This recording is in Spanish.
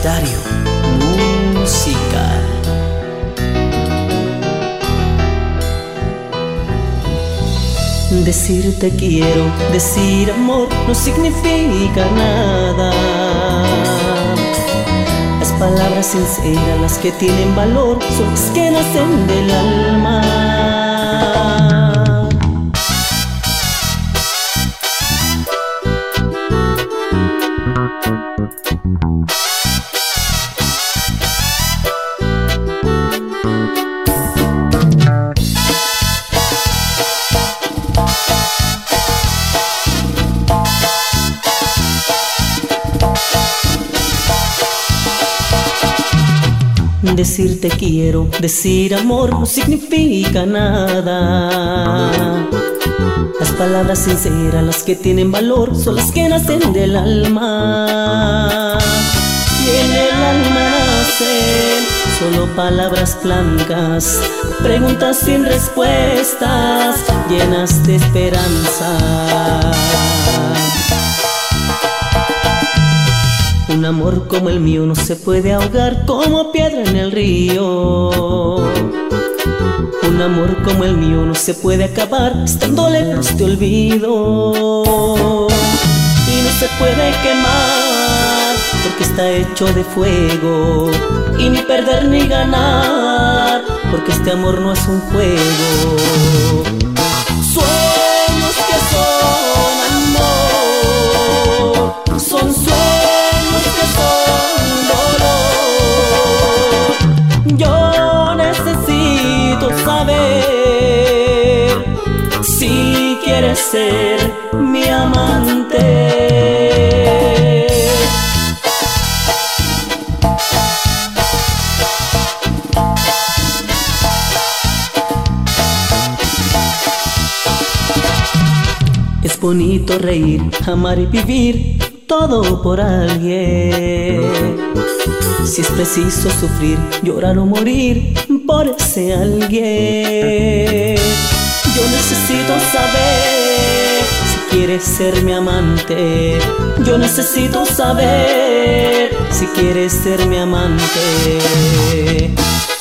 Universitario Musical. Decir te quiero, decir amor no significa nada. Las palabras sinceras, las que tienen valor, son las que nacen del alma. Decir te quiero, decir amor no significa nada. Las palabras sinceras, las que tienen valor, son las que nacen del alma. Y en el alma nacen solo palabras blancas, preguntas sin respuestas, llenas de esperanza. Un amor como el mío no se puede ahogar como piedra en el río. Un amor como el mío no se puede acabar estando lejos de olvido. Y no se puede quemar porque está hecho de fuego. Y ni perder ni ganar porque este amor no es un juego. Sueños que son amor, son sueños que son dolor. Yo necesito saber si quieres ser mi amante. Es bonito reír, amar y vivir todo por alguien. Si es preciso sufrir, llorar o morir por ese alguien. Yo necesito saber si quieres ser mi amante. Yo necesito saber si quieres ser mi amante.